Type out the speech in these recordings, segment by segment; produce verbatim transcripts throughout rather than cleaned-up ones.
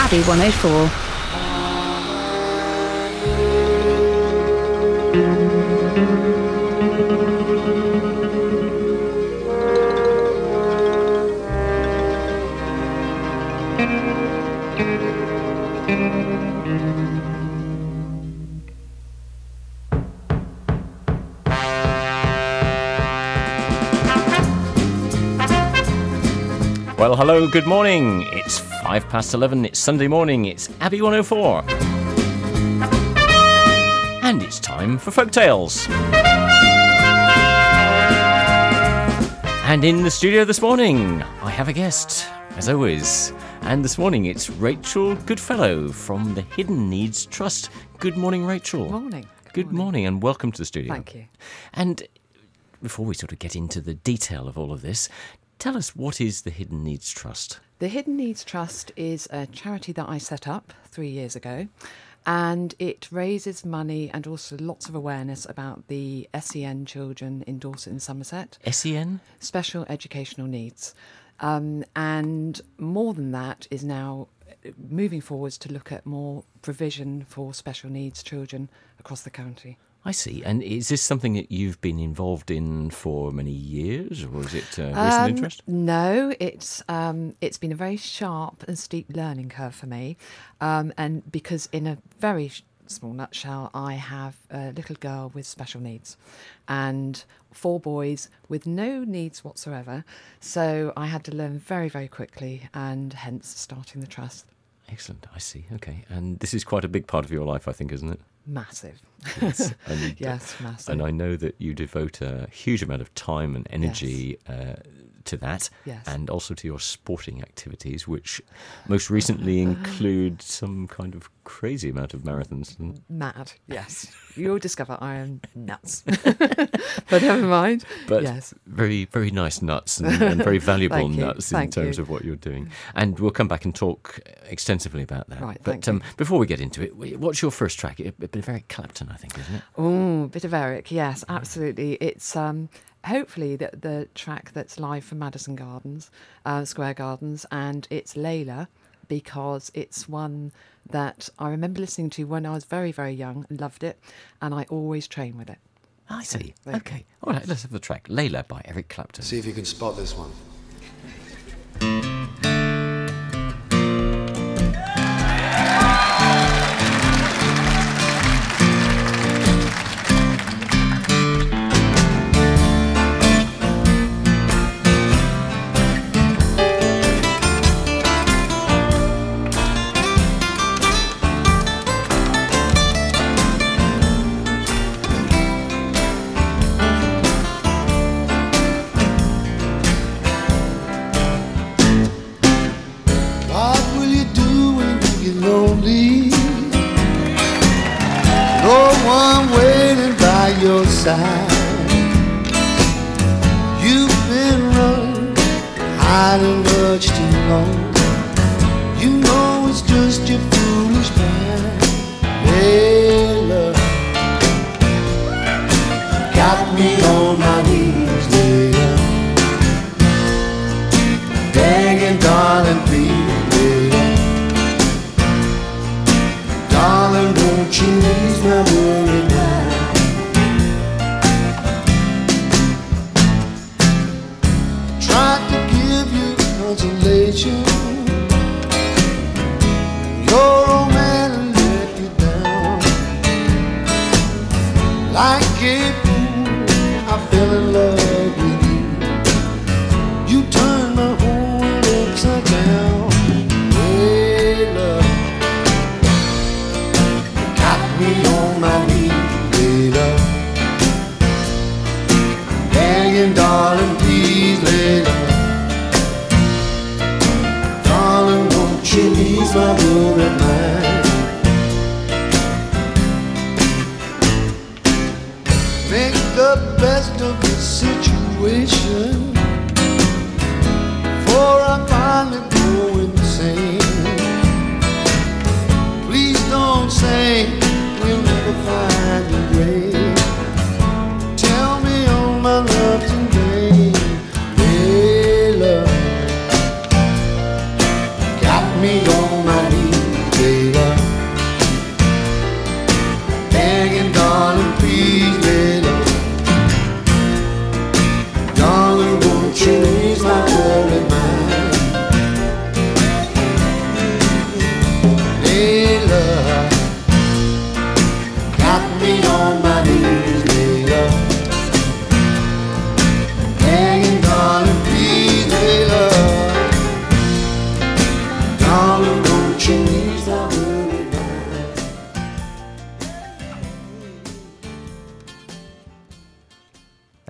Abbey one oh four. Well, hello, good morning. It's five past eleven, it's Sunday morning, it's Abbey one oh four. And it's time for Folk Tales. And in the studio this morning, I have a guest, as always. And this morning it's Rachel Goodfellow from the Hidden Needs Trust. Good morning, Rachel. Good morning. Good, Good morning. morning and welcome to the studio. Thank you. And before we sort of get into the detail of all of this, tell us, what is the Hidden Needs Trust? The Hidden Needs Trust is a charity that I set up three years ago, and it raises money and also lots of awareness about the S E N children in Dorset and Somerset. S E N? Special Educational Needs. Um, and more than that is now moving forwards to look at more provision for special needs children across the county. I see. And is this something that you've been involved in for many years, or is it uh, recent um, interest? No, it's um, it's been a very sharp and steep learning curve for me, um, and because in a very sh- small nutshell, I have a little girl with special needs, and four boys with no needs whatsoever. So I had to learn very, very quickly, and hence starting the trust. Excellent. I see. Okay. And this is quite a big part of your life, I think, isn't it? Massive. Yes, and, yes, massive. And I know that you devote a huge amount of time and energy yes. uh, to that, yes. and also to your sporting activities, which most recently include some kind of crazy amount of marathons. Mad, yes. You'll discover I am nuts. But never mind. But yes. very, very nice nuts and, and very valuable nuts in Thank terms you. of what you're doing. And we'll come back and talk extensively about that. Right, but thank um, you. before we get into it, what's your first track? A bit of Eric Clapton, I think, isn't it? Oh, a bit of Eric, yes, absolutely. It's um, hopefully the, the track that's live from Madison Gardens, uh, Square Gardens, and it's Layla, because it's one that I remember listening to when I was very, very young and loved it, and I always train with it. I see. So, okay. All right, let's have the track. Layla by Eric Clapton. See if you can spot this one. You've been running, hiding much too long. You know it's just your foolish mind. Layla, got me on my knees, Layla, begging, darling, please, Layla, darling, won't you ease my worried mind? Consolation, your old man let you down. Like a fool, I fell in love with you. You turned my whole world upside down. Layla, got me on my knees, Layla, begging, darling, please, Layla, she needs my worried mind.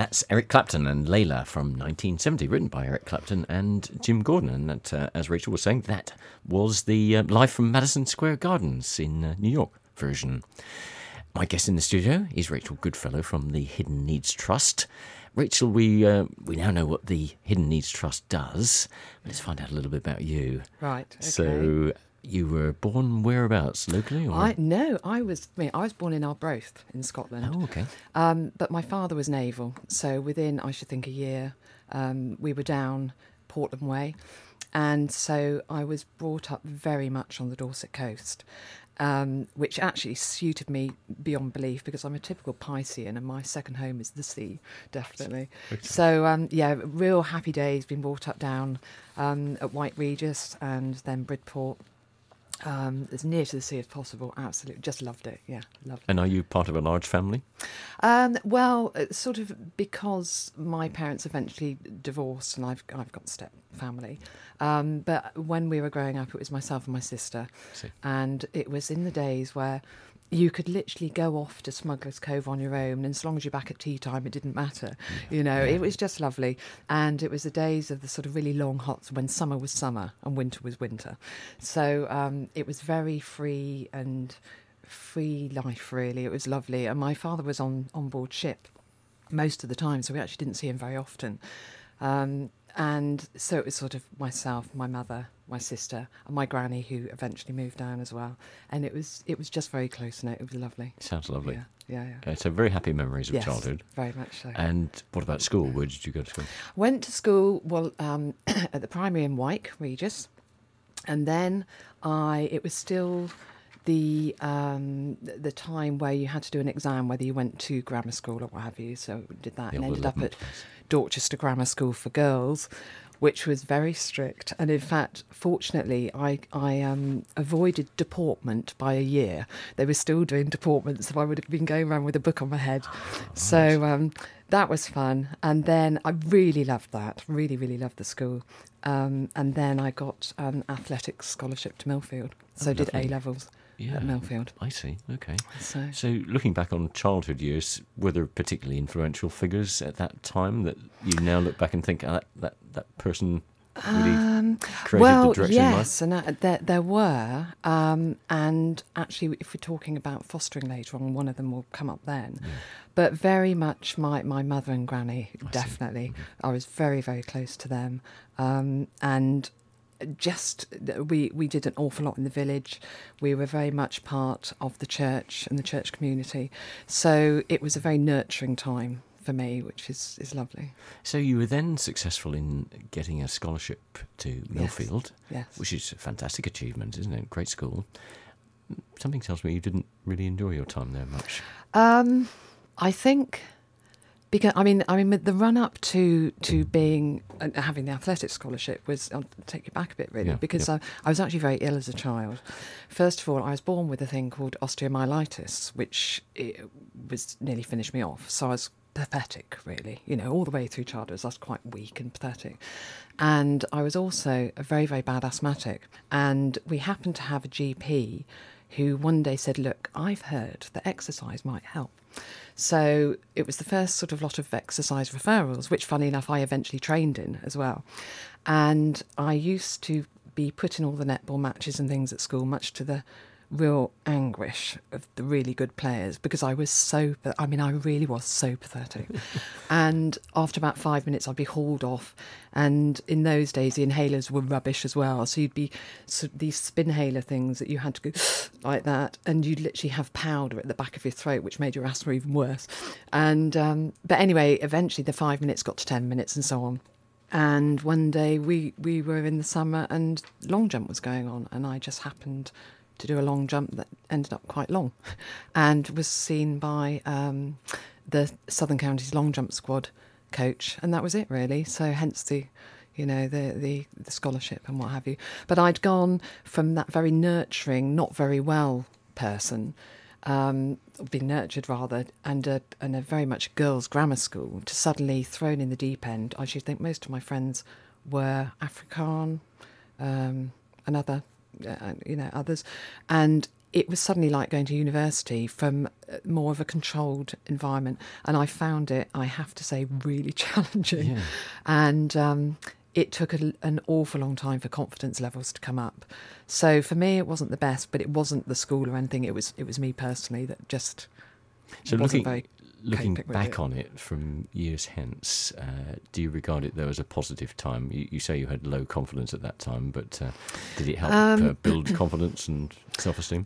That's Eric Clapton and Layla from nineteen seventy, written by Eric Clapton and Jim Gordon. And that, uh, as Rachel was saying, that was the uh, Live from Madison Square Gardens in uh, New York version. My guest in the studio is Rachel Goodfellow from the Hidden Needs Trust. Rachel, we uh, we now know what the Hidden Needs Trust does. Let's find out a little bit about you. Right. Okay. So you were born whereabouts, locally? Or? I no, I was. I, mean, I was born in Arbroath in Scotland. Oh, okay. Um, but my father was naval, so within I should think a year, um, we were down Portland Way, and so I was brought up very much on the Dorset coast. Um, which actually suited me beyond belief because I'm a typical Piscean and my second home is the sea, definitely. Okay. So, um, yeah, real happy days, been brought up down um, at White Regis and then Bridport. Um, as near to the sea as possible, absolutely. Just loved it, yeah, loved it. And are you part of a large family? Um, well, it's sort of because my parents eventually divorced and I've I've got step family. Um, but when we were growing up, it was myself and my sister. And it was in the days where you could literally go off to Smuggler's Cove on your own, and as long as you're back at tea time, it didn't matter. Yeah. You know, yeah. It was just lovely. And it was the days of the sort of really long hots when summer was summer and winter was winter. So um, it was very free and free life, really. It was lovely. And my father was on, on board ship most of the time, so we actually didn't see him very often. Um, and so it was sort of myself, my mother, my sister, and my granny, who eventually moved down as well. And it was it was just very close, and it was lovely. Sounds lovely. Yeah, yeah, yeah. Okay, so very happy memories of yes, childhood. Very much so. And what about school? Where did you go to school? Went to school, well, um, at the primary in Wyke, Regis. And then I, it was still the um, the time where you had to do an exam, whether you went to grammar school or what have you. So we did that yeah, and ended well, up at Dorchester Grammar School for Girls, which was very strict. And in fact, fortunately, I, I um, avoided deportment by a year. They were still doing deportment, so I would have been going around with a book on my head. Oh, so um, that was fun. And then I really loved that, really, really loved the school. Um, and then I got an athletics scholarship to Millfield, so oh, did lovely. A-levels. Yeah, at Millfield. I see. Okay. So, so, looking back on childhood years, were there particularly influential figures at that time that you now look back and think oh, that, that that person really um, created well, the direction yes, in life? and uh, there there were, um, and actually, if we're talking about fostering later on, one of them will come up then. Yeah. But very much my, my mother and granny, I definitely. Mm-hmm. I was very very close to them, um, and. Just we we did an awful lot in the village. We were very much part of the church and the church community, so it was a very nurturing time for me, which is is lovely. So you were then successful in getting a scholarship to Millfield, yes, yes. which is a fantastic achievement, isn't it? Great school. Something tells me you didn't really enjoy your time there much. Um, I think. Because I mean, I mean, the run up to to being uh, having the athletic scholarship was. I'll take you back a bit, really, yeah, because yeah. I, I was actually very ill as a child. First of all, I was born with a thing called osteomyelitis, which it was nearly finished me off. So I was pathetic, really. You know, all the way through childhood, I was quite weak and pathetic. And I was also a very, very bad asthmatic. And we happened to have a G P who one day said, "Look, I've heard that exercise might help." So it was the first sort of lot of exercise referrals, which, funny enough, I eventually trained in as well. And I used to be put in all the netball matches and things at school, much to the real anguish of the really good players, because I was so, I mean, I really was so pathetic. And after about five minutes, I'd be hauled off. And in those days, the inhalers were rubbish as well. So you'd be so these spinhaler things that you had to go like that, and you'd literally have powder at the back of your throat, which made your asthma even worse. And um, but anyway, eventually the five minutes got to ten minutes and so on. And one day we, we were in the summer and long jump was going on, and I just happened to do a long jump that ended up quite long, and was seen by um, the Southern Counties long jump squad coach, and that was it really. So hence the, you know, the, the the scholarship and what have you. But I'd gone from that very nurturing, not very well person, um, being nurtured rather, and a and a very much girls' grammar school, to suddenly thrown in the deep end. I should think most of my friends were Afrikaan, um, and other. Uh, you know, others, and it was suddenly like going to university from uh, more of a controlled environment. And I found it, I have to say, really challenging. Yeah. And um, it took a, an awful long time for confidence levels to come up. So for me, it wasn't the best, but it wasn't the school or anything. It was it was me personally that just So wasn't looking, very looking coping with back it. on it from years hence, uh, do you regard it though as a positive time? You, you say you had low confidence at that time, but uh, did it help Um, uh, build confidence and self-esteem?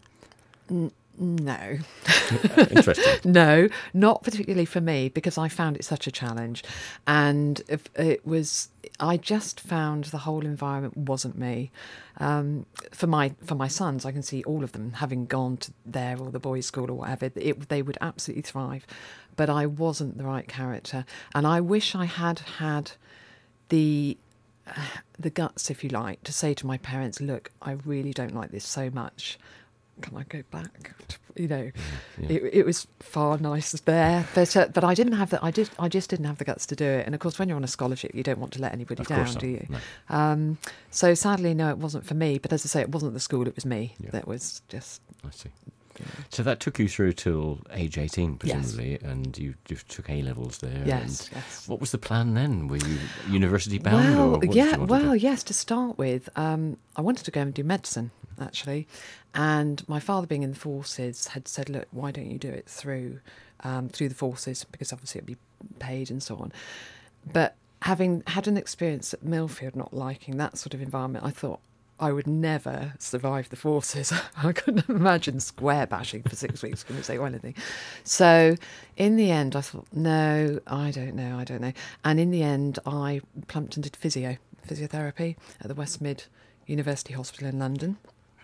No. Interesting. No, not particularly for me, because I found it such a challenge. And if it was, I just found the whole environment wasn't me. Um, for my for my sons, I can see all of them having gone to their or the boys' school or whatever, it, they would absolutely thrive. But I wasn't the right character. And I wish I had had the the guts, if you like, to say to my parents, look, I really don't like this so much. Can I go back? You know, Yeah. it, it was far nicer there, but uh, but I didn't have that. I did. I just didn't have the guts to do it. And of course, when you're on a scholarship, you don't want to let anybody Of down, course not, do you? no. Um, so sadly, no, it wasn't for me. But as I say, it wasn't the school; it was me. Yeah. That was just. I see. So that took you through till age eighteen, Yes. presumably, and you, you took A levels there. Yes, And yes. what was the plan then? Were you university bound? or Well, what did yeah, you want to well, do? yes. To start with, um, I wanted to go and do medicine actually, and my father, being in the forces, had said, "Look, why don't you do it through um, through the forces? Because obviously it'd be paid and so on." But having had an experience at Millfield, not liking that sort of environment, I thought I would never survive the forces. I couldn't imagine square bashing for six weeks, couldn't say anything. So in the end, I thought, no, I don't know, I don't know. And in the end, I plumped and did physio, physiotherapy at the West Mid University Hospital in London.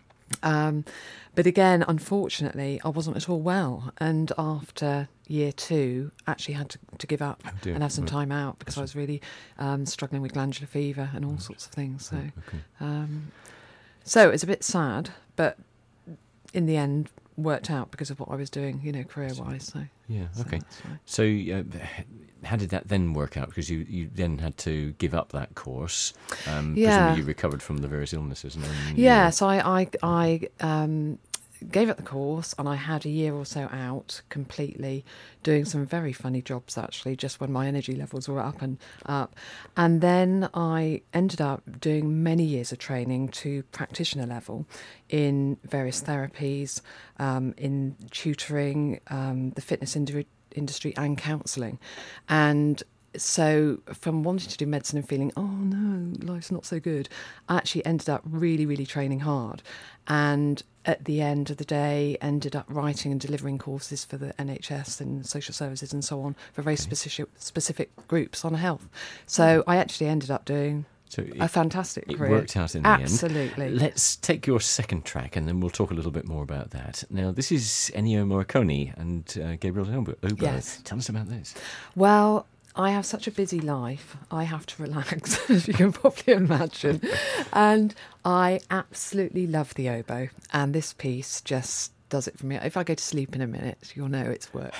Um, but again, unfortunately, I wasn't at all well. And after year two, actually had to, to give up Oh dear, and have some right. time out because I was really um, struggling with glandular fever and all Right. sorts of things. So, Right, okay. um, so it's a bit sad, but in the end, worked out because of what I was doing, you know, career-wise. So, Yeah, so okay. that's fine. So uh, how did that then work out? Because you, you then had to give up that course. Um, Yeah. Presumably you recovered from the various illnesses. And then you Yeah, were- so I, I, I um, gave up the course and I had a year or so out completely doing some very funny jobs actually, just when my energy levels were up and up. And then I ended up doing many years of training to practitioner level in various therapies, um, in tutoring, um, the fitness industry, industry and counselling. And so from wanting to do medicine and feeling, oh no, life's not so good, I actually ended up really, really training hard. And at the end of the day, ended up writing and delivering courses for the N H S and social services and so on for very specific specific groups on health. So I actually ended up doing So a it, fantastic it career. worked out in the Absolutely. end. Let's take your second track and then we'll talk a little bit more about that. Now, this is Ennio Morricone and uh, Gabriel Obo. Obo. Yes. Tell us about this. Well, I have such a busy life. I have to relax, as you can probably imagine. And I absolutely love the oboe. And this piece just does it for me. If I go to sleep in a minute, you'll know it's worked.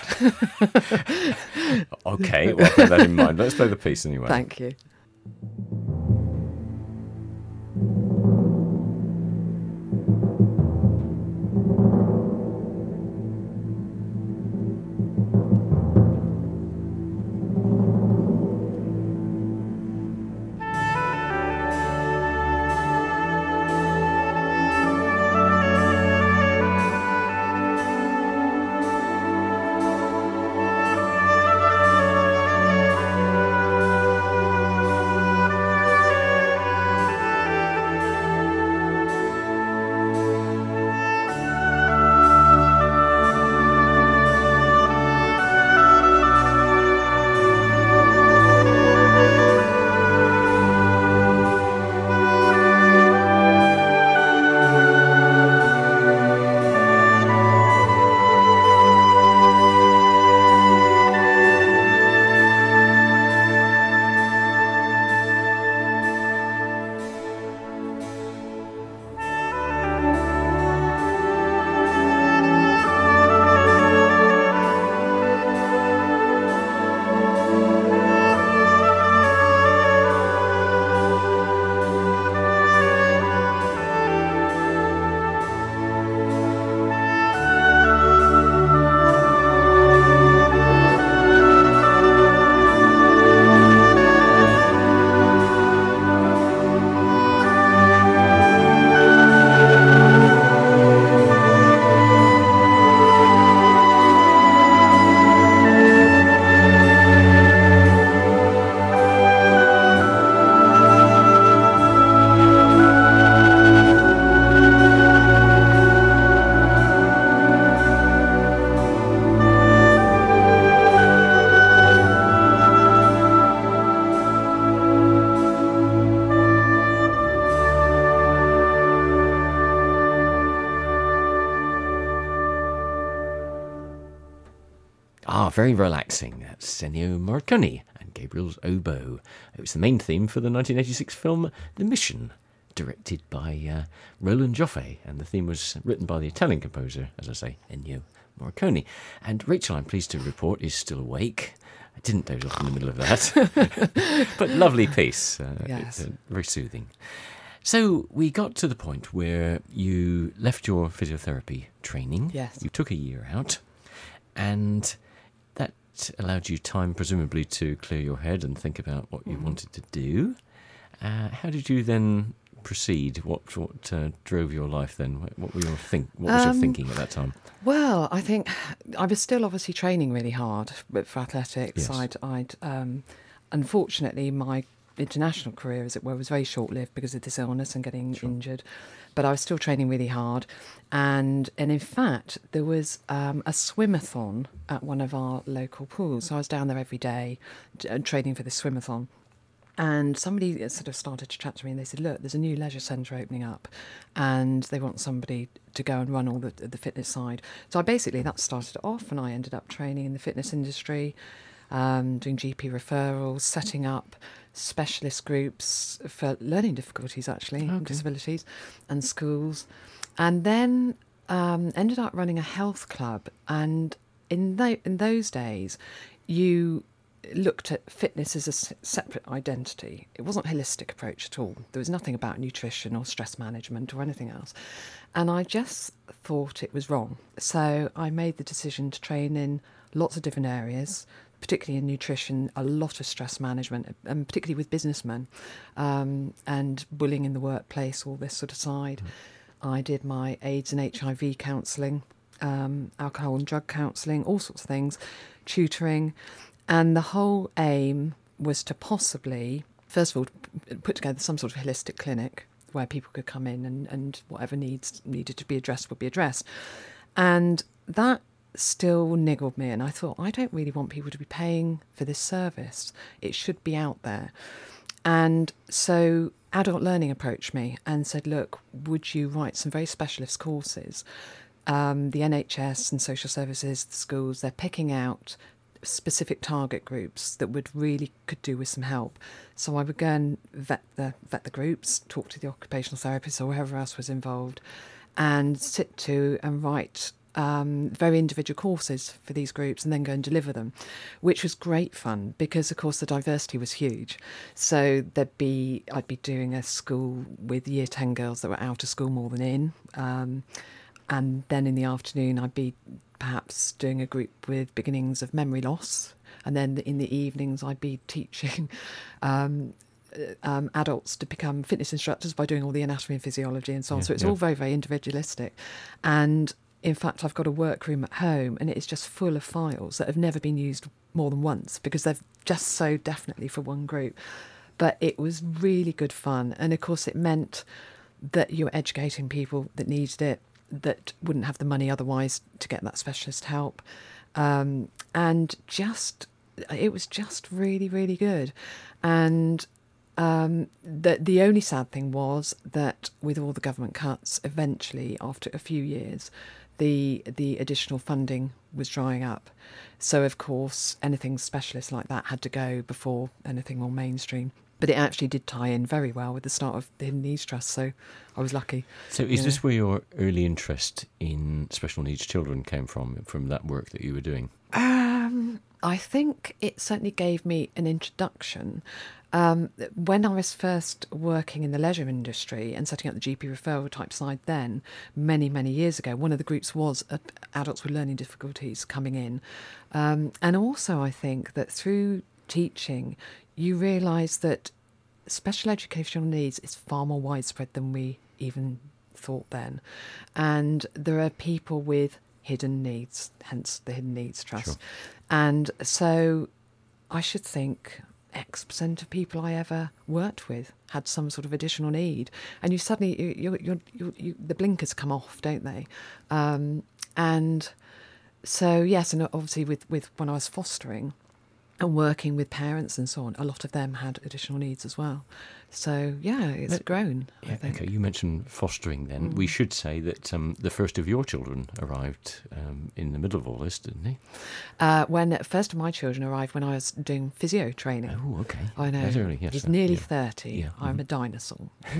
Okay, well, keep that in mind. Let's play the piece anyway. Thank you. Thank Ah, very relaxing. That's Ennio Morricone and Gabriel's Oboe. It was the main theme for the nineteen eighty-six film The Mission, directed by uh, Roland Joffe, and the theme was written by the Italian composer, as I say, Ennio Morricone. And Rachel, I'm pleased to report, is still awake. I didn't doze off in the middle of that. But lovely piece. Uh, Yes. it's, uh, very soothing. So we got to the point where you left your physiotherapy training. Yes. You took a year out, and that allowed you time, presumably, to clear your head and think about what you Mm-hmm. wanted to do. Uh, how did you then proceed? What what uh, drove your life then? What, what were your think? What was your Um, thinking at that time? Well, I think I was still obviously training really hard, but for athletics, Yes. I'd, I'd um, unfortunately my international career, as it were, was very short-lived because of this illness and getting Sure. injured. But I was still training really hard, and and in fact there was um, a swimathon at one of our local pools. So I was down there every day, uh, training for this swimathon. And somebody sort of started to chat to me, and they said, "Look, there's a new leisure centre opening up, and they want somebody to go and run all the the fitness side." So I basically that started it off, and I ended up training in the fitness industry, um, doing G P referrals, setting up specialist groups for learning difficulties, actually, and Okay. disabilities, and schools, and then um, ended up running a health club. And in tho- in those days, you looked at fitness as a s- separate identity. It wasn't a holistic approach at all. There was nothing about nutrition or stress management or anything else. And I just thought it was wrong. So I made the decision to train in lots of different areas, particularly in nutrition, a lot of stress management, and particularly with businessmen, um, and bullying in the workplace, all this sort of side. I did my AIDS and H I V counselling, um, alcohol and drug counselling, all sorts of things, tutoring. And the whole aim was to possibly, first of all, p- put together some sort of holistic clinic where people could come in and, and whatever needs needed to be addressed would be addressed. And that still niggled me. And I thought, I don't really want people to be paying for this service. It should be out there. And so Adult Learning approached me and said, look, would you write some very specialist courses? Um, the N H S and social services, the schools, they're picking out specific target groups that would really could do with some help. So I would go and vet the vet the groups, talk to the occupational therapist or whoever else was involved, and sit to and write um, very individual courses for these groups, and then go and deliver them, which was great fun because of course the diversity was huge. So there'd be I'd be doing a school with year ten girls that were out of school more than in, um, and then in the afternoon I'd be perhaps doing a group with beginnings of memory loss, and then in the evenings I'd be teaching um, um, adults to become fitness instructors by doing all the anatomy and physiology and so on. Yeah, so it's yeah. all very, very individualistic. And in fact, I've got a workroom at home, and it is just full of files that have never been used more than once because they're just so definitely for one group. But it was really good fun. And of course, it meant that you're educating people that needed it, that wouldn't have the money otherwise to get that specialist help. Um, and just, it was just really, really good. And um, the, the only sad thing was that with all the government cuts, eventually, after a few years, the the additional funding was drying up. So, of course, anything specialist like that had to go before anything more mainstream. But it actually did tie in very well with the start of the Hidden Needs Trust, so I was lucky. So is Yeah. this where your early interest in special needs children came from, from that work that you were doing? Um, I think it certainly gave me an introduction. Um, when I was first working in the leisure industry and setting up the G P referral type side then, many, many years ago, one of the groups was uh, adults with learning difficulties coming in. Um, and also I think that through teaching, you realise that special educational needs is far more widespread than we even thought then. And there are people with hidden needs, hence the Hidden Needs Trust. Sure. And so I should think X percent of people I ever worked with had some sort of additional need. And you suddenly, you, you, you, you, you, the blinkers come off, don't they? Um, and so, yes, and obviously with, with when I was fostering, and working with parents and so on, a lot of them had additional needs as well. So, yeah, it's Let- grown, I Yeah, think. okay, you mentioned fostering then. We should say that um, the first of your children arrived um, in the middle of all this, didn't he? Uh, when first of my children arrived when I was doing physio training. Oh, okay. I know. That early, yes. He's uh, nearly yeah. thirty. Yeah, I'm mhm. a dinosaur. You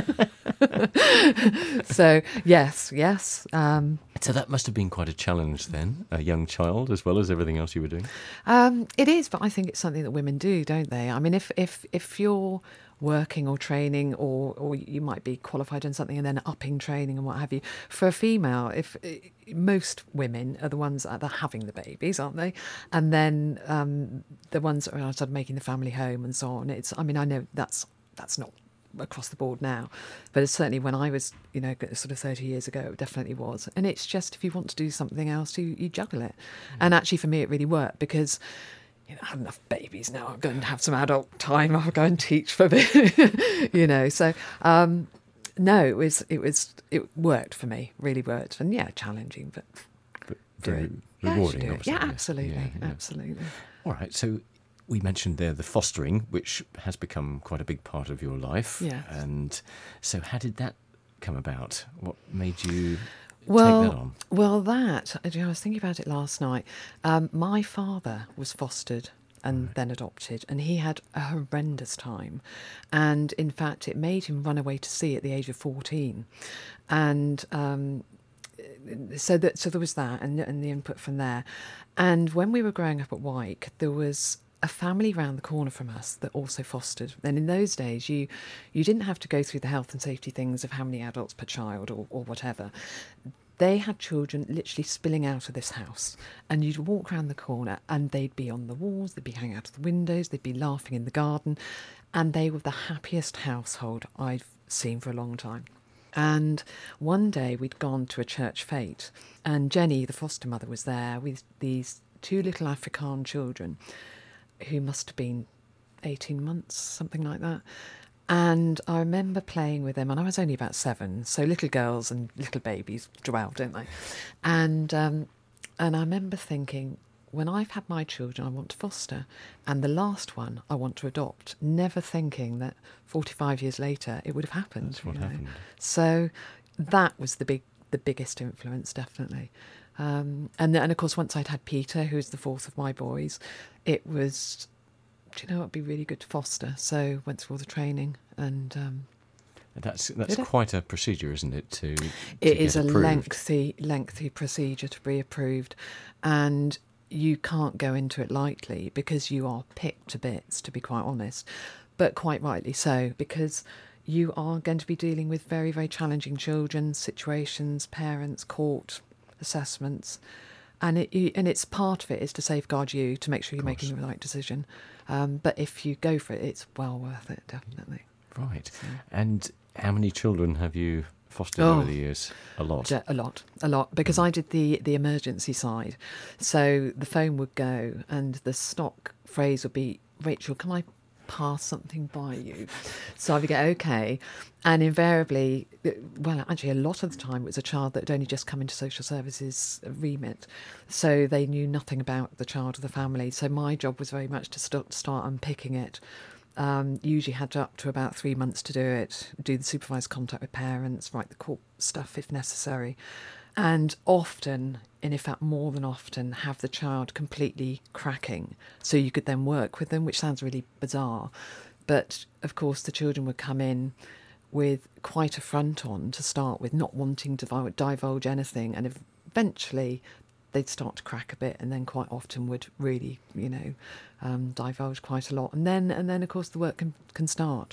know. So, yes, yes. Um, So that must have been quite a challenge then, a young child, as well as everything else you were doing. um, it is, but I think it's something that women do, don't they? I mean, if, if, if you're working or training, or, or you might be qualified in something and then upping training and what have you, for a female, if most women are the ones that are having the babies, aren't they? And then um, the ones that are outside making the family home and so on. It's, I mean, I know that's that's not across the board now, but it's certainly when I was, you know, sort of thirty years ago, it definitely was. And it's just, if you want to do something else, you, you juggle it. Mm. And actually for me it really worked, because you know, I have enough babies now, I'm going to have some adult time, I'll go and teach for a bit, you know. So um no, it was it was it worked for me, really worked. And yeah, challenging, but But do very it. Yeah, you rewarding, should do it. obviously. Yeah, yes. absolutely, Yeah, yeah. absolutely. All right, so we mentioned there the fostering, which has become quite a big part of your life. Yes. And so how did that come about? What made you Well, take that on? well, that, you know, I was thinking about it last night. Um, my father was fostered and Right. then adopted, and he had a horrendous time. And in fact, it made him run away to sea at the age of fourteen. And um, so that so there was that, and, and the input from there. And when we were growing up at Wyke, there was a family round the corner from us that also fostered. And in those days, you you didn't have to go through the health and safety things of how many adults per child or, or whatever. They had children literally spilling out of this house, and you'd walk round the corner and they'd be on the walls, they'd be hanging out of the windows, they'd be laughing in the garden, and they were the happiest household I've seen for a long time. And one day we'd gone to a church fete, and Jenny, the foster mother, was there with these two little Afrikaans children who must have been eighteen months, something like that. And I remember playing with them, and I was only about seven, so little girls and little babies dwell, don't they? And um, and I remember thinking, when I've had my children, I want to foster, and the last one I want to adopt, never thinking that forty-five years later it would have happened. That's what you know. happened. So that was the big, the biggest influence, definitely. Um, and and of course, once I'd had Peter, who's the fourth of my boys, it was, do you know, it'd be really good to foster. So went through all the training, and um, That's that's Did it? quite a procedure, isn't it? To, to it is get a approved? lengthy, lengthy procedure to be approved, and you can't go into it lightly because you are picked to bits, to be quite honest, but quite rightly so, because you are going to be dealing with very, very challenging children, situations, parents, court, assessments, and it you- and it's part of it is to safeguard you, to make sure you're course. making the right decision. Um, but if you go for it, it's well worth it, definitely. Right. So- And how many children have you fostered Oh. over the years? A lot. Yeah, a lot, a lot, because I did the, the emergency side. So the phone would go and the stock phrase would be, Rachel, can I pass something by you? So I would go, okay. And invariably, well, actually a lot of the time it was a child that had only just come into social services remit. So they knew nothing about the child or the family. So my job was very much to start, start unpicking it. Um, usually had up to about three months to do it, do the supervised contact with parents, write the court stuff if necessary, and often, and in fact more than often, have the child completely cracking so you could then work with them, which sounds really bizarre. But of course the children would come in with quite a front on to start with, not wanting to divul- divulge anything, and eventually they'd start to crack a bit, and then quite often would really, you know, um, divulge quite a lot, and then and then of course the work can can start.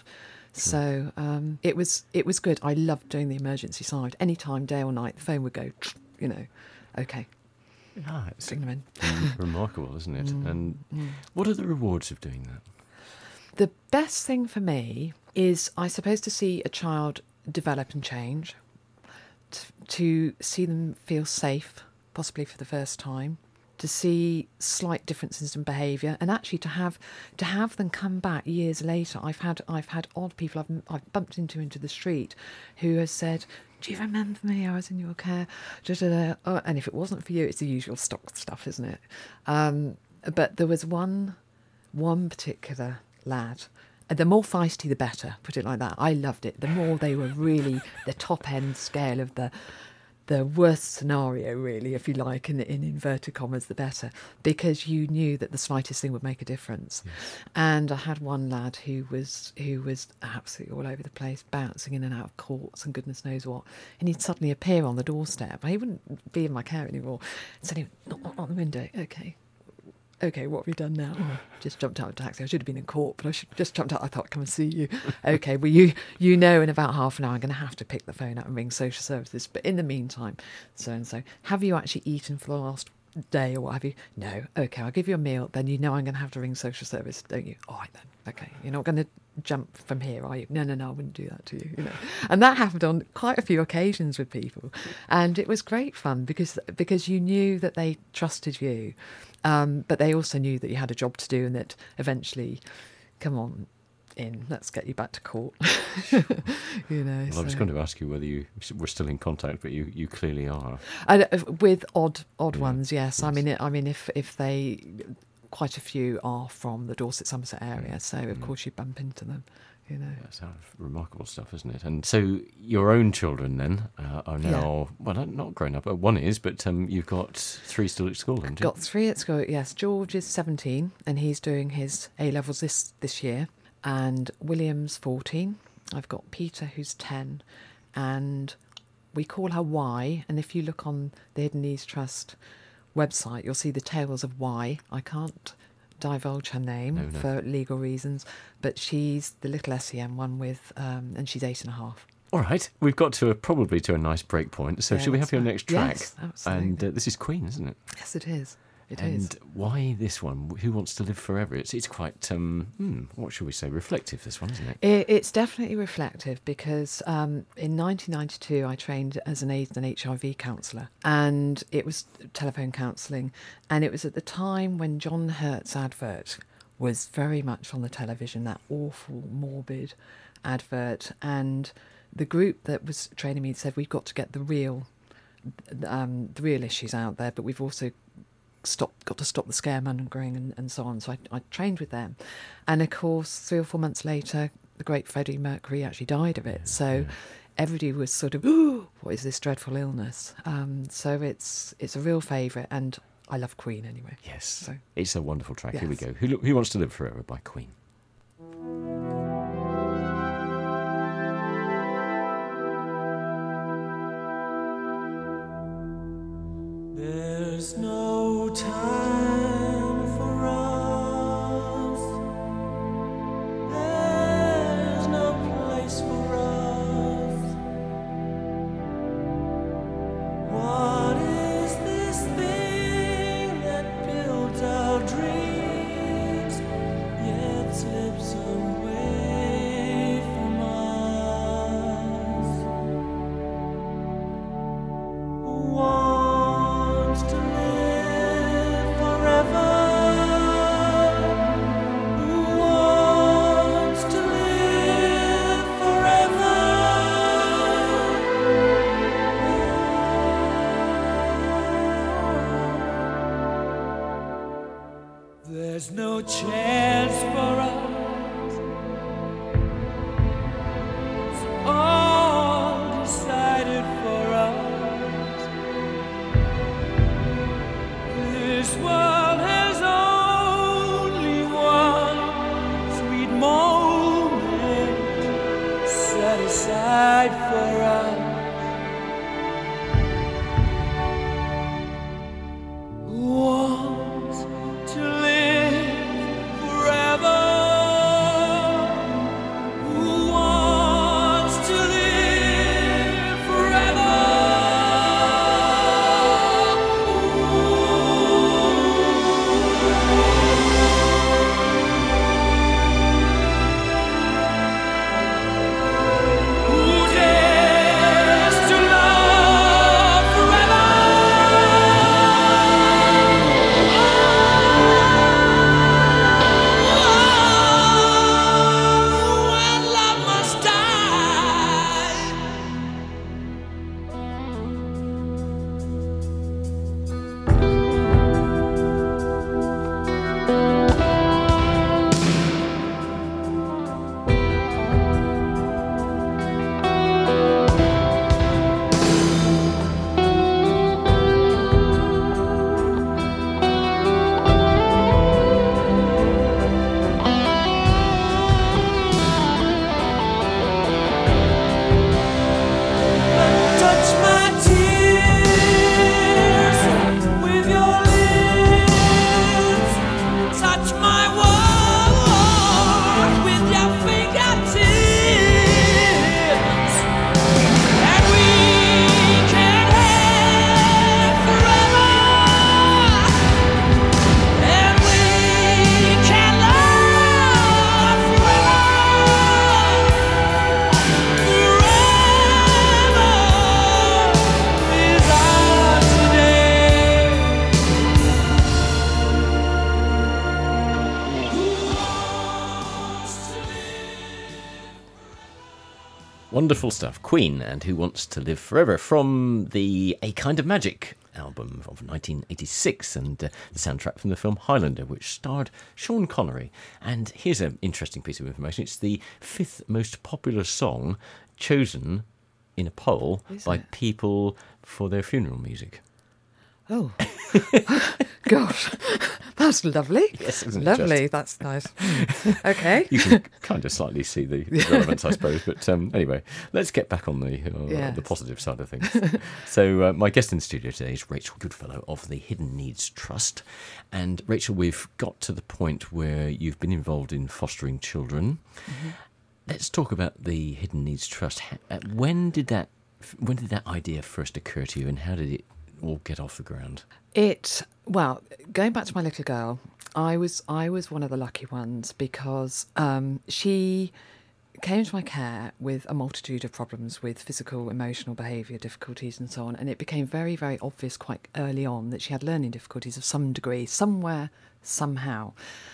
So um, it was it was good. I loved doing the emergency side. Any time, day or night, the phone would go, you know, okay, Ah, it's bring them in. rem- remarkable, isn't it? Mm, And mm. what are the rewards of doing that? The best thing for me is, I suppose, to see a child develop and change, t- to see them feel safe, possibly for the first time, to see slight differences in behaviour, and actually to have to have them come back years later. I've had I've had odd people I've I've bumped into into the street who have said, "Do you remember me? I was in your care." Da, da, da. Oh, and if it wasn't for you, it's the usual stock stuff, isn't it? Um, but there was one one particular lad. And the more feisty, the better. Put it like that. I loved it. The more they were really the top end scale of the the worst scenario, really, if you like, in, in inverted commas, the better, because you knew that the slightest thing would make a difference. Yes. And I had one lad who was who was absolutely all over the place, bouncing in and out of courts and goodness knows what. And he'd suddenly appear on the doorstep. He wouldn't be in my care anymore. And suddenly, knock, knock on the window. Okay. Okay, what have we done now? Oh, just jumped out of a taxi. I should have been in court, but I should just jumped out. I thought, come and see you. Okay, well, you you know in about half an hour I'm going to have to pick the phone up and ring social services. But in the meantime, so-and-so, have you actually eaten for the last day or what have you? No. Okay, I'll give you a meal. Then you know I'm going to have to ring social service, don't you? All right, then. Okay, you're not going to jump from here, are you? No, no, no, I wouldn't do that to you, you know. And that happened on quite a few occasions with people. And it was great fun because because you knew that they trusted you. Um, but they also knew that you had a job to do and that eventually, come on in, let's get you back to court. you know. Well, so. I was going to ask you whether you were still in contact, but you, you clearly are. And, uh, with odd odd yeah. ones, yes. yes. I mean, I mean, if if they, quite a few are from the Dorset Somerset area, so of mm. course you bump into them. You know. That's remarkable stuff, isn't it? And so your own children then uh, are now, yeah. well, not grown up. One is, but um, you've got three still at school, haven't you? Got three at school, yes. George is seventeen and he's doing his A-levels this, this year. And William's fourteen. I've got Peter who's ten. And we call her Y. And if you look on the Hidden Needs Trust website, you'll see the tales of Y. I can't divulge her name no, no. for legal reasons, but she's the little S E M one with, um, and she's eight and a half. All right, we've got to a, probably to a nice break point. So, yeah, should we have your right. next track? Yes, absolutely. And uh, this is Queen, isn't it? Yes, it is. It and is. Why this one? Who Wants to Live Forever? It's it's quite, um, hmm, what should we say, reflective, this one, isn't it? it it's definitely reflective because um, in nineteen ninety-two I trained as an AIDS and H I V counsellor, and it was telephone counselling, and it was at the time when John Hurt's advert was very much on the television, that awful, morbid advert, and the group that was training me said, we've got to get the real, um, the real issues out there, but we've also Stop, got to stop the scaremongering and, and so on. So I, I trained with them. And of course, three or four months later, the great Freddie Mercury actually died of it. So yeah. everybody was sort of, ooh, what is this dreadful illness? Um, so it's it's a real favourite. And I love Queen anyway. Yes, so, it's a wonderful track. Yes. Here we go. Who, Who Wants to Live Forever by Queen. There's no time for us. There's no place for us. What is this thing that builds our dreams, yet slips away from us? What There's no chance for us. It's all decided for us. This world has only one sweet moment set aside for us. Ooh. Wonderful stuff. Queen and Who Wants to Live Forever from the A Kind of Magic album of nineteen eighty-six, and uh, the soundtrack from the film Highlander, which starred Sean Connery. And here's an interesting piece of information. It's the fifth most popular song chosen in a poll Is by it? people for their funeral music. Oh, gosh, that's lovely. Yes, isn't it lovely. just? That's nice. Okay. You can kind of slightly see the relevance, I suppose. But um, anyway, let's get back on the uh, Yes. the positive side of things. So uh, my guest in the studio today is Rachel Goodfellow of the Hidden Needs Trust. And Rachel, we've got to the point where you've been involved in fostering children. Mm-hmm. Let's talk about the Hidden Needs Trust. Uh, When did that when did that idea first occur to you, and how did it all get off the ground? It well, going back to my little girl, I was I was one of the lucky ones because um, she came into my care with a multitude of problems with physical, emotional behaviour difficulties and so on, and it became very, very obvious quite early on that she had learning difficulties of some degree, somewhere, somehow.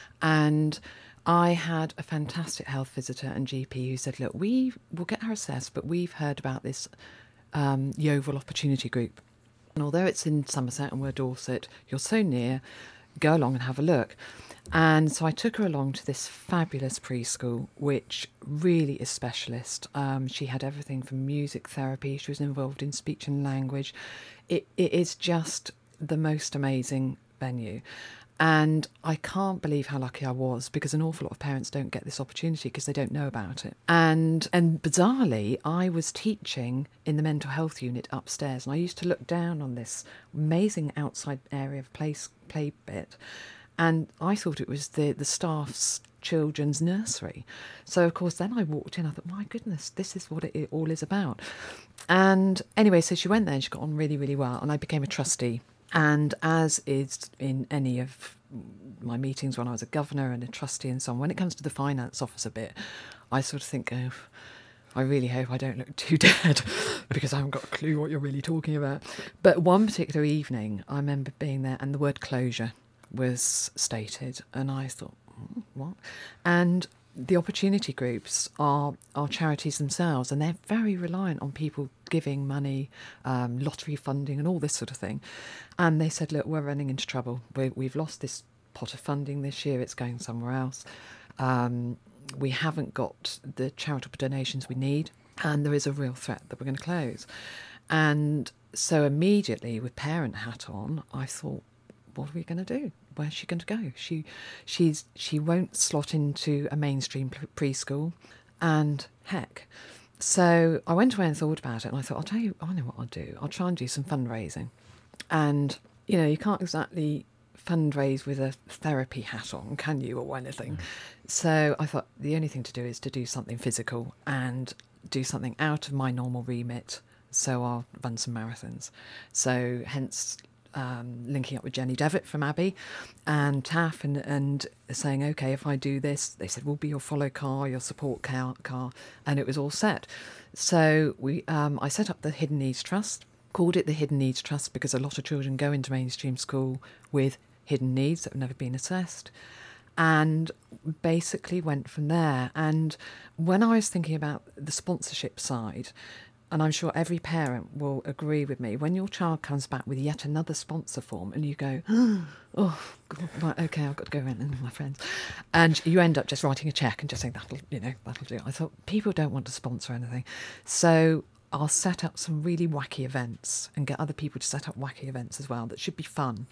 And I had a fantastic health visitor and G P who said, look, we will get her assessed, but we've heard about this um, Yeovil Opportunity Group. And although it's in Somerset and we're Dorset, you're so near, go along and have a look. And so I took her along to this fabulous preschool, which really is specialist. Um, she had everything from music therapy. She was involved in speech and language. It, it is just the most amazing venue. And I can't believe how lucky I was, because an awful lot of parents don't get this opportunity because they don't know about it. And and bizarrely, I was teaching in the mental health unit upstairs, and I used to look down on this amazing outside area of play, play bit, and I thought it was the, the staff's children's nursery. So, of course, then I walked in, I thought, my goodness, this is what it all is about. And anyway, so she went there and she got on really, really well, and I became a trustee. And as is in any of my meetings when I was a governor and a trustee and so on, when it comes to the finance officer bit, I sort of think, oh, I really hope I don't look too dead because I haven't got a clue what you're really talking about. But one particular evening, I remember being there and the word closure was stated, and I thought, "Hmm, what? And the opportunity groups are, are charities themselves, and they're very reliant on people giving money, um, lottery funding and all this sort of thing. And they said, look, we're running into trouble. we we've lost this pot of funding this year. It's going somewhere else. Um, we haven't got the charitable donations we need, and there is a real threat that we're going to close. And so immediately, with parent hat on, I thought, what are we going to do? Where's she going to go? She, she's she won't slot into a mainstream preschool, and heck. So I went away and thought about it, and I thought, I'll tell you, I know what I'll do. I'll try and do some fundraising. And, you know, you can't exactly fundraise with a therapy hat on, can you, or anything? Mm. So I thought the only thing to do is to do something physical and do something out of my normal remit. So I'll run some marathons. So hence um, linking up with Jenny Devitt from Abbey and Taff and, and saying, OK, if I do this, they said, we'll be your follow car, your support car, car. And it was all set. So we, um, I set up the Hidden Needs Trust, called it the Hidden Needs Trust because a lot of children go into mainstream school with hidden needs that have never been assessed, and basically went from there. And when I was thinking about the sponsorship side, and I'm sure every parent will agree with me, when your child comes back with yet another sponsor form and you go, oh, God, right, okay, I've got to go around with my friends, and you end up just writing a cheque and just saying, that'll, you know, that'll do. I thought, people don't want to sponsor anything. So I'll set up some really wacky events and get other people to set up wacky events as well that should be fun.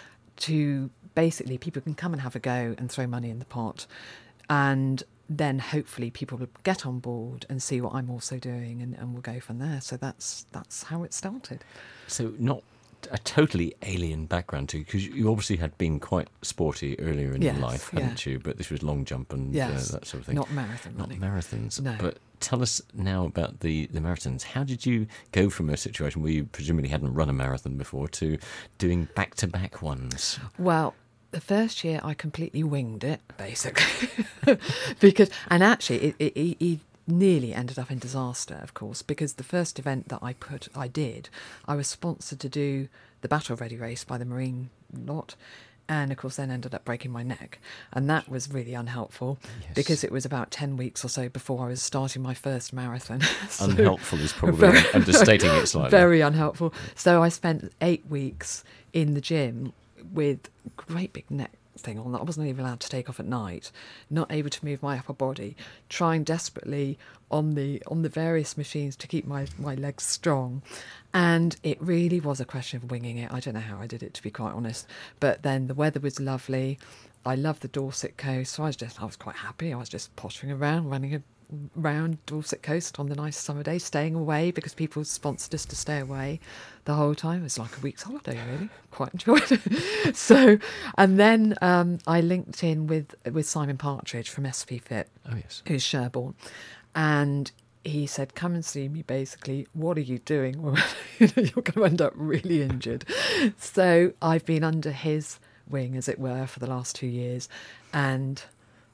To basically, people can come and have a go and throw money in the pot, and then hopefully people will get on board and see what I'm also doing, and, and we'll go from there. So that's that's how it started. So not a totally alien background to you, because you obviously had been quite sporty earlier in Yes, your life, hadn't yeah. you? But this was long jump and Yes, uh, that sort of thing. not marathon Not running. marathons. No. But tell us now about the, the marathons. How did you go from a situation where you presumably hadn't run a marathon before to doing back-to-back ones? Well, the first year I completely winged it, basically, because and actually it, it, it, it nearly ended up in disaster, of course, because the first event that I put I did, I was sponsored to do the Battle Ready race by the Marine lot, and of course then ended up breaking my neck, and that was really unhelpful Yes. because it was about ten weeks or so before I was starting my first marathon. So- Unhelpful is probably Very- understating it slightly. Very unhelpful. So I spent eight weeks in the gym with great big neck thing on that I wasn't even allowed to take off at night, not able to move my upper body, trying desperately on the on the various machines to keep my, my legs strong. And it really was a question of winging it. I don't know how I did it, to be quite honest. But then the weather was lovely. I loved the Dorset coast, so I was just I was quite happy. I was just pottering around, running a round Dorset coast on the nice summer day, staying away because people sponsored us to stay away the whole time. It was like a week's holiday, really. Quite enjoyed it. So, and then um, I linked in with with Simon Partridge from S P Fit, Oh, yes. who's Sherborne, and he said, "Come and see me. Basically, what are you doing? Well, you know, you're going to end up really injured." So I've been under his wing, as it were, for the last two years, and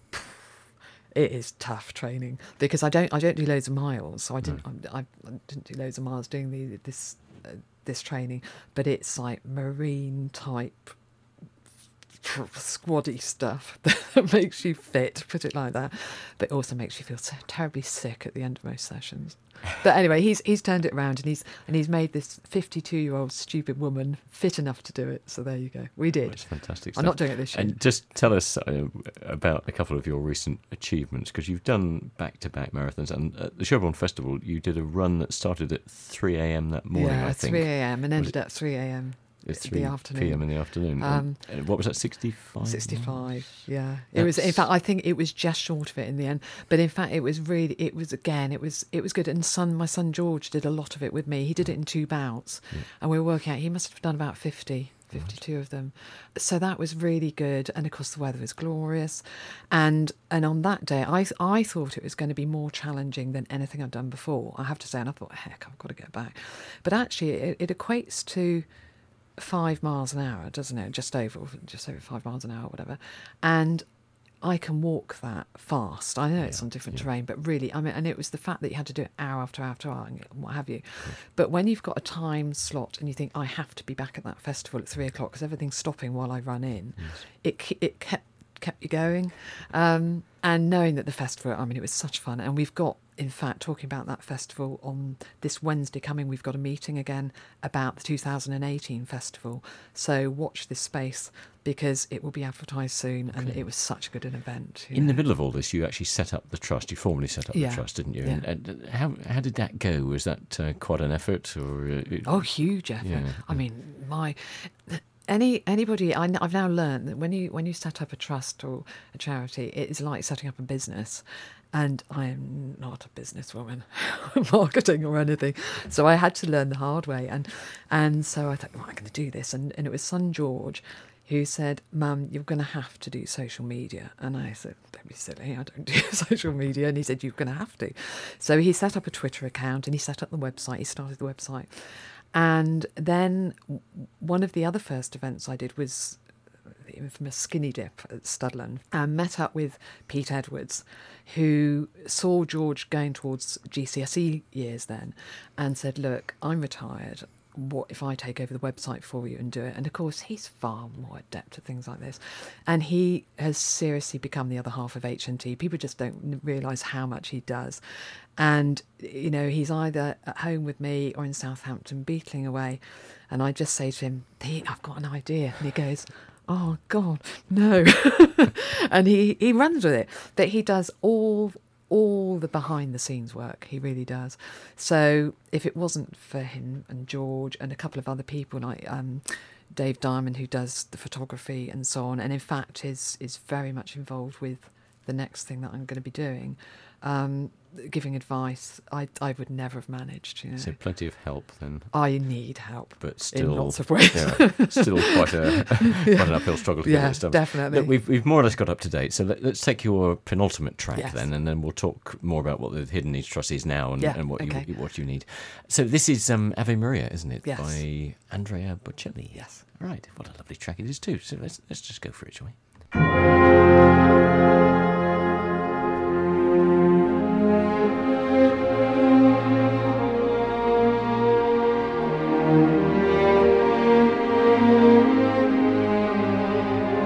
it is tough training because I don't I don't do loads of miles, so I didn't I, I didn't do loads of miles doing the this uh, this training, but it's like marine type squaddy stuff that makes you fit, put it like that, but also makes you feel so terribly sick at the end of most sessions. But anyway, he's he's turned it around and he's and he's made this fifty-two year old stupid woman fit enough to do it. So there you go. We did. It's fantastic I'm stuff. not doing it this year. And just tell us uh, about a couple of your recent achievements, because you've done back-to-back marathons. And at the Sherborne Festival, you did a run that started at three a.m. that morning, yeah, I think. three a.m. and Was ended it- at three a.m. It's in three the afternoon. p.m. in the afternoon. Um, and, and what was that, sixty-five? sixty-five, yeah. It was, in That's- fact, I think it was just short of it in the end. But in fact, it was really, it was, again, it was it was good. And son, my son George did a lot of it with me. He did it in two bouts. Yeah. And we were working out, he must have done about fifty, fifty-two of them. So that was really good. And of course, the weather was glorious. And and on that day, I, I thought it was going to be more challenging than anything I'd done before, I have to say. And I thought, heck, I've got to get back. But actually, it, it equates to five miles an hour, doesn't it? Just over, just over five miles an hour, whatever. And I can walk that fast. I know it's Yeah, on different yeah. terrain, but really, I mean, and it was the fact that you had to do it hour after hour after hour and what have you. But when you've got a time slot and you think, I have to be back at that festival at three o'clock because everything's stopping while I run in, it ke- it kept kept you going. Um, and knowing that the festival, I mean, it was such fun. And we've got, in fact, talking about that festival on this Wednesday coming, we've got a meeting again about the two thousand eighteen festival. So watch this space because it will be advertised soon. And Okay. it was such a good an event. you In the know. middle of all this, you actually set up the trust. You formally set up Yeah, the trust, didn't you? yeah. And, and how how did that go? Was that uh, quite an effort, or uh, it- Oh, huge effort. Yeah, I yeah. mean, my any anybody. I, I've now learned that when you when you set up a trust or a charity, it is like setting up a business. And I am not a businesswoman, marketing or anything, so I had to learn the hard way. And and so I thought, well, I'm going to do this. And and it was son George who said, "Mum, you're going to have to do social media." And I said, "Don't be silly, I don't do social media." And he said, "You're going to have to." So he set up a Twitter account and he set up the website. He started the website. And then w- one of the other first events I did was the infamous Skinny Dip at Studland, and met up with Pete Edwards, who saw George going towards G C S E years then, and said, "Look, I'm retired. What if I take over the website for you and do it?" And of course, he's far more adept at things like this. And he has seriously become the other half of H and T. People just don't realise how much he does. And, you know, he's either at home with me or in Southampton beetling away. And I just say to him, "Pete, I've got an idea." And he goes, "Oh, God, no." And he, he runs with it. But he does all all the behind the scenes work. He really does. So if it wasn't for him and George and a couple of other people like um, Dave Diamond, who does the photography and so on, and in fact is is very much involved with the next thing that I'm going to be doing, um, giving advice, I I would never have managed. You know, so plenty of help then, I need help but still, in lots of ways. yeah, still quite a quite an uphill struggle to get Yeah, this done. definitely. Look, we've we've more or less got up to date. So let, let's take your penultimate track Yes. then, and then we'll talk more about what the Hidden Needs Trust is now and, Yeah, and what okay. you what you need. So this is um, Ave Maria, isn't it? Yes. By Andrea Bocelli. Yes. Right. What a lovely track it is too. So let's let's just go for it, shall we? Ave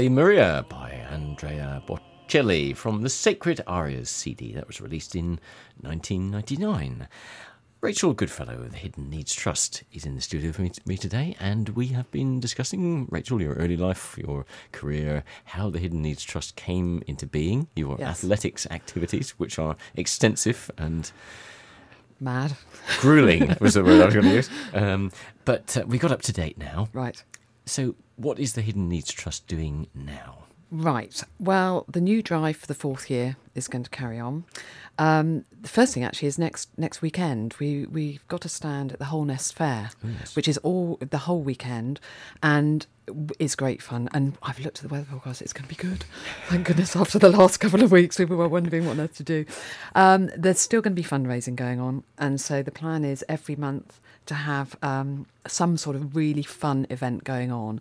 Ave Maria by Andrea Bocelli from the Sacred Arias C D that was released in nineteen ninety-nine. Rachel Goodfellow of the Hidden Needs Trust is in the studio with me, me today, and we have been discussing, Rachel, your early life, your career, how the Hidden Needs Trust came into being, your Yes. athletics activities, which are extensive and Mad. grueling, was the word I was going to use. Um, but uh, we got up to date now. Right. So what is the Hidden Needs Trust doing now? Right. Well, the new drive for the fourth year is going to carry on. Um, the first thing actually is next next weekend. We we've got a stand at the Whole Nest Fair, Oh, yes. which is all the whole weekend, and it's great fun. And I've looked at the weather forecast; it's going to be good. Thank goodness. After the last couple of weeks, we were wondering what on earth to do. Um, there's still going to be fundraising going on, and so the plan is every month to have um, some sort of really fun event going on,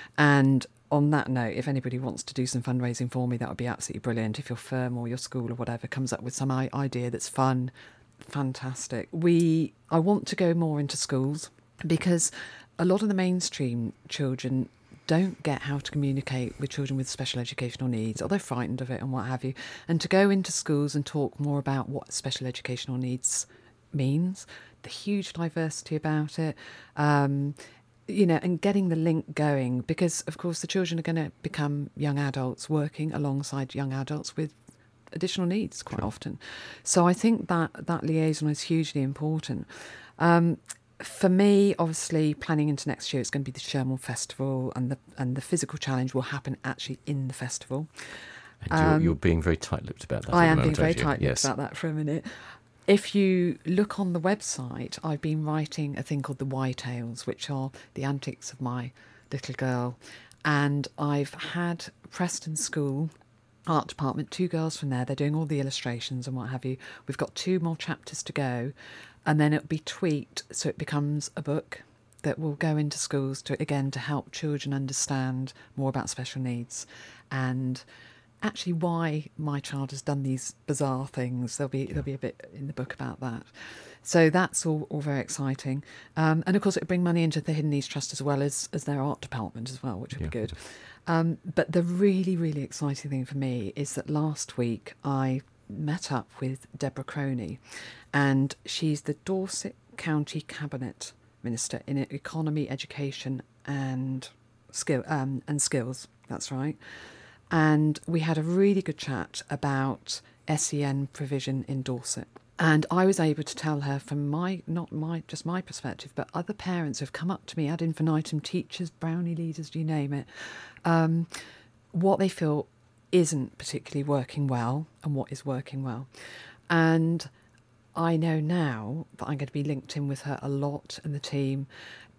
and on that note, if anybody wants to do some fundraising for me, that would be absolutely brilliant. If your firm or your school or whatever comes up with some i- idea that's fun, fantastic. We, I want to go more into schools because a lot of the mainstream children don't get how to communicate with children with special educational needs, or they're frightened of it and what have you. And to go into schools and talk more about what special educational needs means, the huge diversity about it, um, you know, and getting the link going, because of course the children are going to become young adults working alongside young adults with additional needs quite often. So I think that that liaison is hugely important. Um, for me, obviously, planning into next year, it's going to be the Shermore Festival, and the and the physical challenge will happen actually in the festival. And you're, Um, you're being very tight-lipped about that. I at the am being moment, very aren't you? tight Yes. about that for a minute. If you look on the website, I've been writing a thing called the Y Tales, which are the antics of my little girl. And I've had Preston School art department, two girls from there, they're doing all the illustrations and what have you. We've got two more chapters to go, and then it'll be tweaked so it becomes a book that will go into schools to, again, to help children understand more about special needs and actually why my child has done these bizarre things. There'll be there'll be a bit in the book about that. So that's all, all very exciting. Um, and of course it'll bring money into the Hidden Needs Trust as well as, as their art department as well, which would Yeah. be good. Um, but the really, really exciting thing for me is that last week I met up with Deborah Croney, and she's the Dorset County Cabinet Minister in Economy, Education and skill um, and Skills. That's right. And we had a really good chat about S E N provision in Dorset. And I was able to tell her from my, not my, just my perspective, but other parents who've come up to me, ad infinitum, teachers, brownie leaders, you name it, um, what they feel isn't particularly working well and what is working well. And I know now that I'm going to be linked in with her a lot and the team,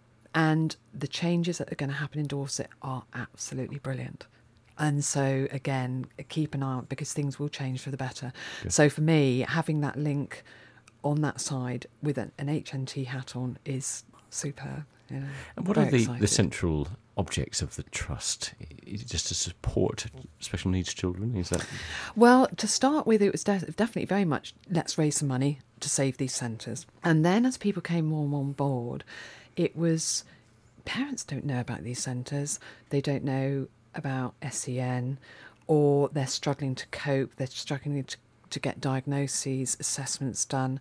and the changes that are going to happen in Dorset are absolutely brilliant. And so, again, keep an eye on it because things will change for the better. Good. So for me, having that link on that side with an, an H N T hat on is superb. You know, And what very are the, excited. the central objects of the trust? Is it just to support special needs children? Is that Well, to start with, it was de- definitely very much let's raise some money to save these centres. And then as people came more and more on board, it was parents don't know about these centres. They don't know about S E N, or they're struggling to cope. They're struggling to, to get diagnoses, assessments done.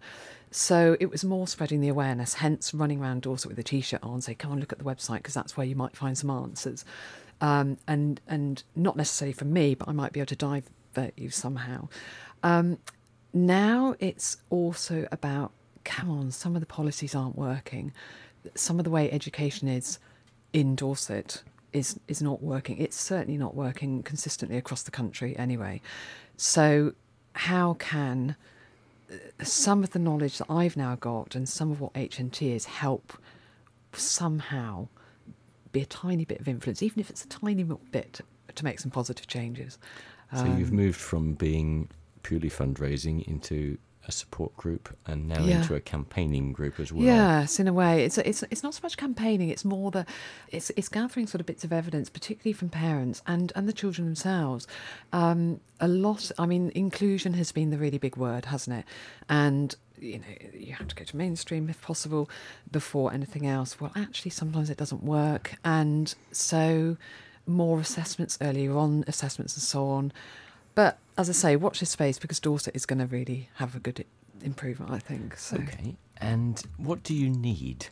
So it was more spreading the awareness, hence running around Dorset with a T-shirt on, say, come and look at the website because that's where you might find some answers. Um, and and not necessarily from me, but I might be able to divert you somehow. Um, now it's also about, come on, some of the policies aren't working. Some of the way education is in Dorset is is not working. It's certainly not working consistently across the country anyway. So how can some of the knowledge that I've now got and some of what H N T is help somehow be a tiny bit of influence, even if it's a tiny bit, to make some positive changes. so? You've Um, moved from being purely fundraising into a support group and now Yeah. into a campaigning group as well. Yes, in a way, it's it's it's not so much campaigning. It's more the it's it's gathering sort of bits of evidence, particularly from parents and, and the children themselves. Um, a lot. I mean, inclusion has been the really big word, hasn't it? And you know, you have to go to mainstream if possible before anything else. Well, actually, sometimes it doesn't work, and so more assessments earlier on, assessments and so on. But as I say, watch this space because Dorset is going to really have a good improvement, I think. So. Okay. And what do you need?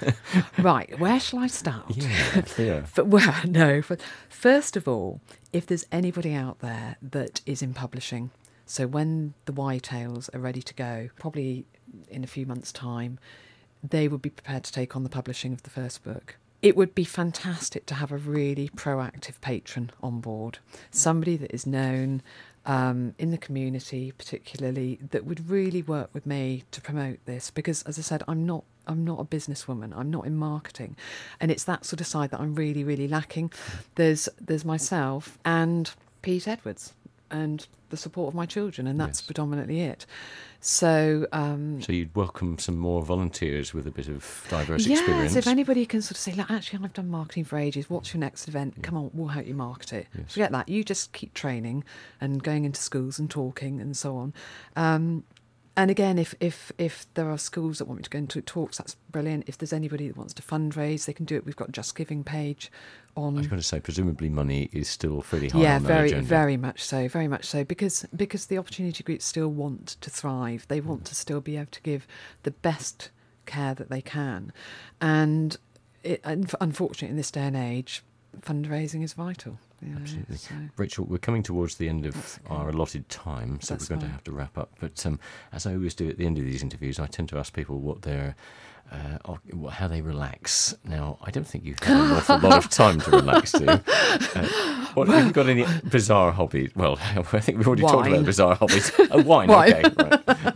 Right, where shall I start? Yeah, clear. But well, no. But first of all, if there's anybody out there that is in publishing, so when the Y Tales are ready to go, probably in a few months' time, they would be prepared to take on the publishing of the first book. It would be fantastic to have a really proactive patron on board, somebody that is known um, in the community, particularly, that would really work with me to promote this. Because, as I said, I'm not I'm not a businesswoman. I'm not in marketing, and it's that sort of side that I'm really really lacking. There's there's myself and Pete Edwards and the support of my children, and that's Yes. predominantly it. So, um, So you'd welcome some more volunteers with a bit of diverse yes, experience. if anybody can sort of say, look, actually, I've done marketing for ages. What's your next event? Come on, we'll help you market it. Yes. Forget that. You just keep training and going into schools and talking and so on. Um, and again, if, if if there are schools that want me to go into talks, that's brilliant. If there's anybody that wants to fundraise, they can do it. We've got a Just Giving page on. I was going to say, presumably money is still pretty high Yeah, on that very, agenda. very much so, very much so, because because the opportunity groups still want to thrive. They want to still be able to give the best care that they can, and it, un- unfortunately, in this day and age, fundraising is vital. You know, Absolutely. so- Rachel, we're coming towards the end of That's okay. our allotted time, so That's we're going fine. to have to wrap up. But um, as I always do at the end of these interviews, I tend to ask people what their uh, oc- how they relax. Now, I don't think you have an awful lot of time to relax, do you? Uh, what, have you got any bizarre hobbies? Well, I think we've already talked about Wine. bizarre hobbies. Oh, wine, Wine. okay. Right.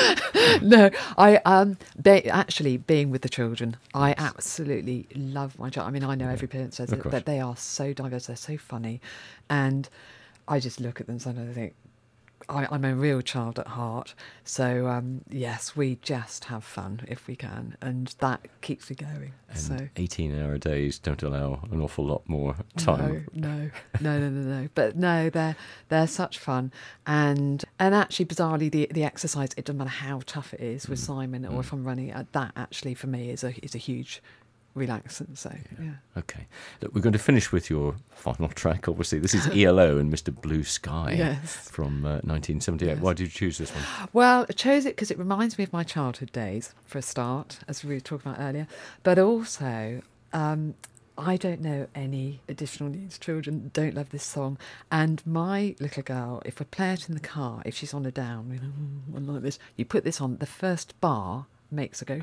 No, I um be, actually being with the children, I absolutely love my child. I mean, I know every parent says Of it, course. but they are so diverse, they're so funny, and I just look at them and I think I, I'm a real child at heart. So um, yes, we just have fun if we can, and that keeps me going. And so. eighteen-hour days don't allow an awful lot more time. No, no, no, no, no, no. But no, they're they're such fun, and and actually, bizarrely, the the exercise. It doesn't matter how tough it is with Simon, or if I'm running. Uh, that actually for me is a is a huge relaxant. So yeah. Okay. Look, we're going to finish with your final track, obviously. This is E L O and Mister Blue Sky Yes. from uh, nineteen seventy-eight. Yes. Why did you choose this one? Well, I chose it because it reminds me of my childhood days, for a start, as we were talking about earlier. But also, um, I don't know any additional needs children that don't love this song. And my little girl, if I play it in the car, if she's on a down, you know, one like this, you put this on, the first bar makes her go,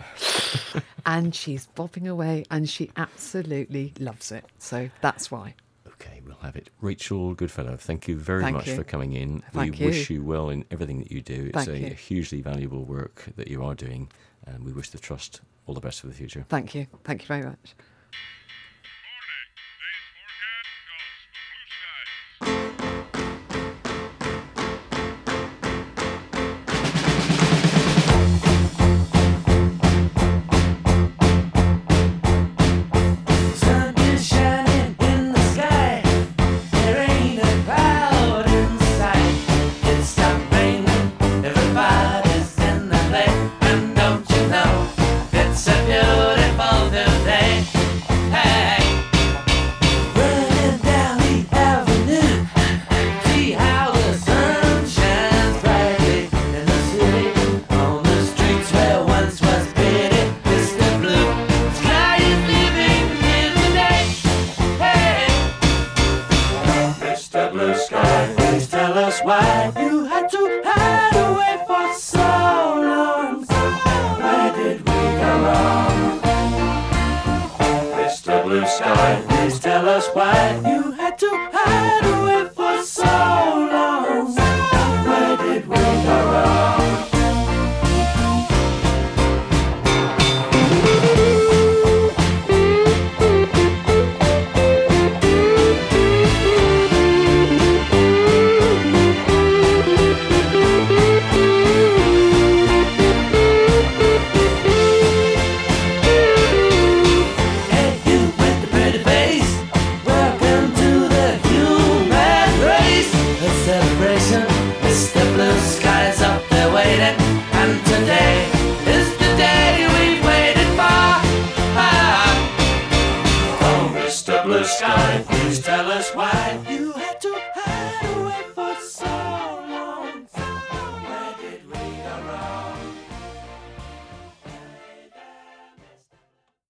and she's bobbing away, and she absolutely loves it. So that's why. Okay, we'll have it. Rachel Goodfellow, thank you very Thank much you. for coming in. Thank we you. wish you well in everything that you do. It's Thank a, you. a hugely valuable work that you are doing, and we wish the Trust all the best for the future. Thank you. Thank you very much. Sun is shining in the sky. There ain't a cloud in sight. It stopped raining. Everybody's in the play. And don't you know it's a beautiful new day? Hey, running down the avenue. See how the sun shines brightly in the city. On the streets where once was pity, Mister Blue Sky is living here today. Hey, Mister Blue Sky, please tell us why you had to hide away for so long. Where did we go wrong? Mister Blue Sky, please tell us why you had to hide away for so long. Where did we go wrong? Hey, you with the pretty face, welcome to the human race. A celebration, Mister Blue Sky's up there waiting, and today is the day we've waited for. Ah. Oh, Mister Blue Sky, die. Please tell us why you had to